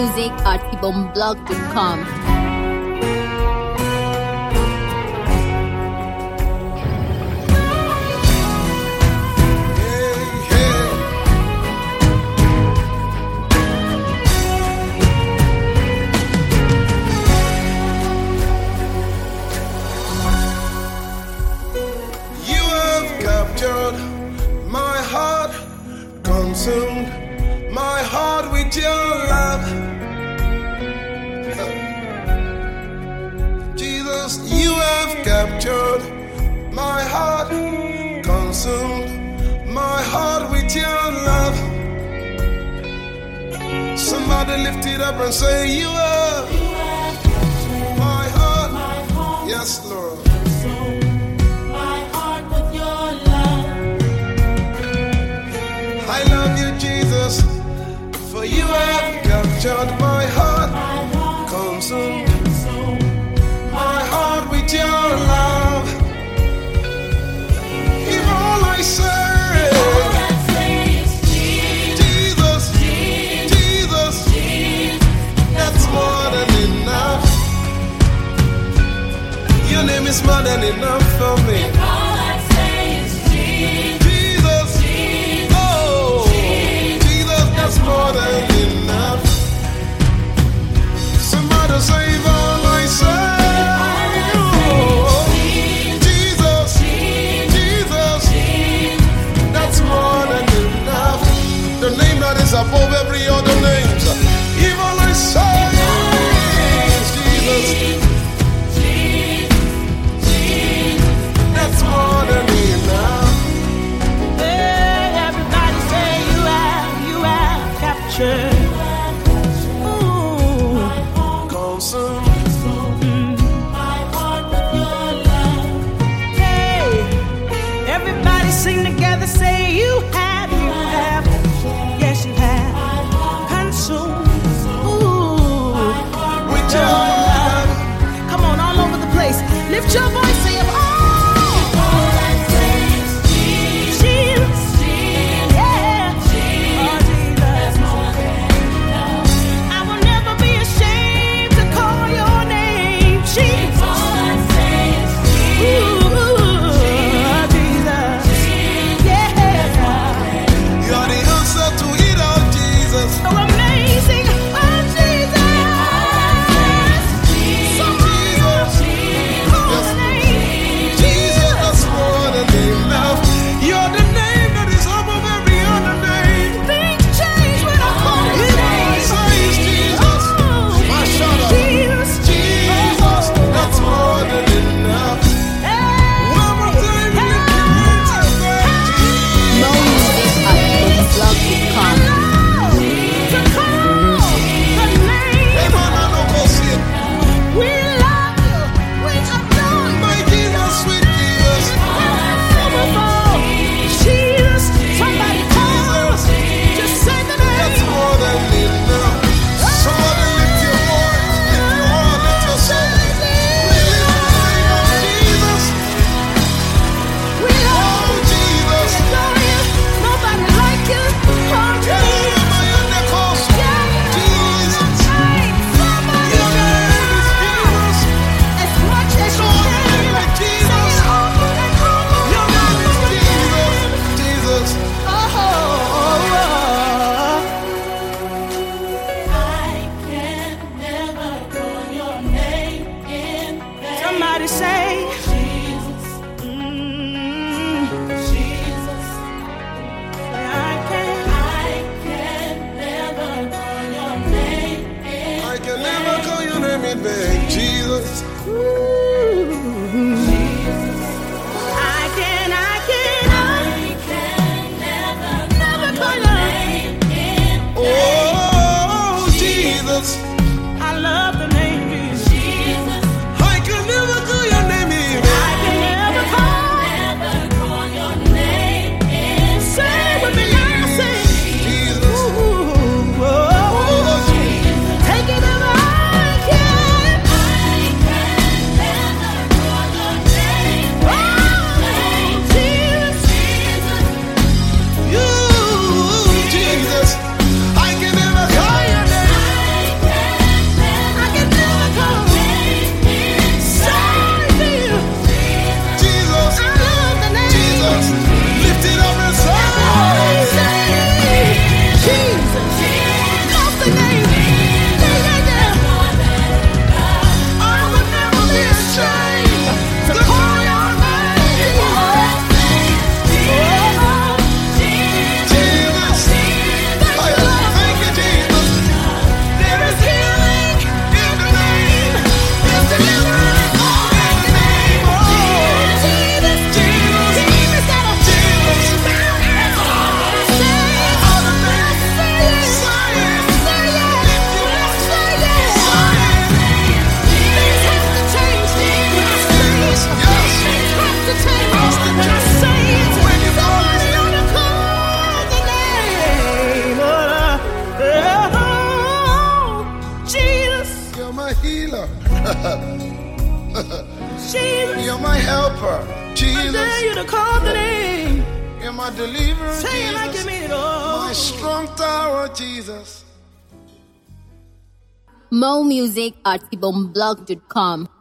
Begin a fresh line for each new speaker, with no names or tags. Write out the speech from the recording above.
music at ibomblog.com.
My heart, consumed my heart with your love. Jesus, you have captured my heart, consumed my heart with your love. Somebody lift it up and say, you have my heart. Yes, Lord. I love you, Jesus, for you have captured my heart, consumed my heart with your love. If all I say is Jesus, Jesus, that's more than enough. Your name is more than enough for me. That's more than enough. Somebody save all I say. Jesus, Jesus, that's more than enough. The name that is above every other name. If all I say is Jesus, that's more than enough.
Sing together, say you have, yes you have, consumed, with your love. Come on, all over the place, lift your voice, say it all.
You're my healer.
Jesus.
You're my helper.
I
Jesus.
dare you to call the name.
You're my deliverer.
Say it like you
Jesus.
mean it all.
My strong tower, Jesus.
More music at ibomblog.com.